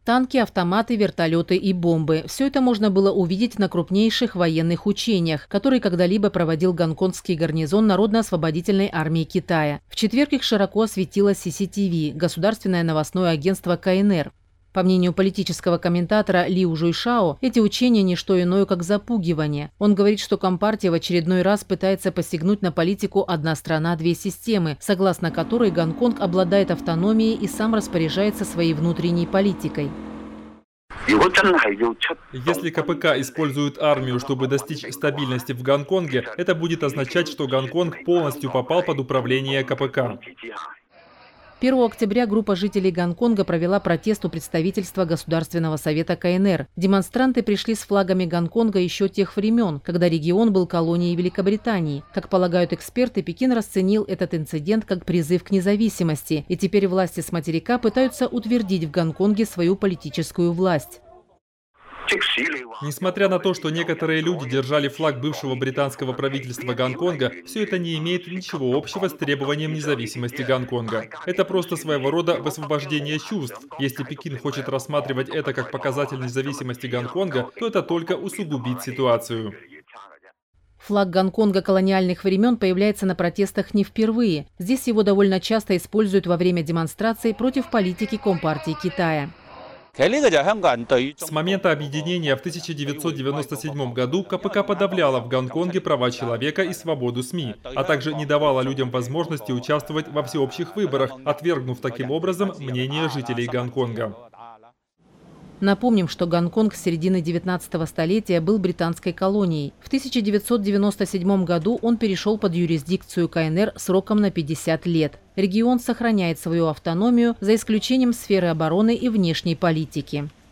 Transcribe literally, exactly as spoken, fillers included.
Танки, автоматы, вертолеты и бомбы. Все это можно было увидеть на крупнейших военных учениях, которые когда-либо проводил гонконгский гарнизон Народно-освободительной армии Китая. В четверг их широко осветило Си Си Ти Ви, государственное новостное агентство Ка Эн Эр. По мнению политического комментатора Лиу Жуйшао, эти учения не что иное, как запугивание. Он говорит, что Компартия в очередной раз пытается посягнуть на политику «одна страна, две системы», согласно которой Гонконг обладает автономией и сам распоряжается своей внутренней политикой. Если Ка Пэ Ка использует армию, чтобы достичь стабильности в Гонконге, это будет означать, что Гонконг полностью попал под управление Ка Пэ Ка. первого октября группа жителей Гонконга провела протест у представительства Государственного совета Ка Эн Эр. Демонстранты пришли с флагами Гонконга еще тех времен, когда регион был колонией Великобритании. Как полагают эксперты, Пекин расценил этот инцидент как призыв к независимости, и теперь власти с материка пытаются утвердить в Гонконге свою политическую власть. Несмотря на то, что некоторые люди держали флаг бывшего британского правительства Гонконга, все это не имеет ничего общего с требованием независимости Гонконга. Это просто своего рода высвобождение чувств. Если Пекин хочет рассматривать это как показатель независимости Гонконга, то это только усугубит ситуацию. Флаг Гонконга колониальных времен появляется на протестах не впервые. Здесь его довольно часто используют во время демонстраций против политики Компартии Китая. С момента объединения в тысяча девятьсот девяносто седьмом году Ка Пэ Ка подавляла в Гонконге права человека и свободу С М И, а также не давала людям возможности участвовать во всеобщих выборах, отвергнув таким образом мнение жителей Гонконга. Напомним, что Гонконг с середины девятнадцатого столетия был британской колонией. В тысяча девятьсот девяносто седьмом году он перешел под юрисдикцию Ка Эн Эр сроком на пятьдесят лет. Регион сохраняет свою автономию, за исключением сферы обороны и внешней политики.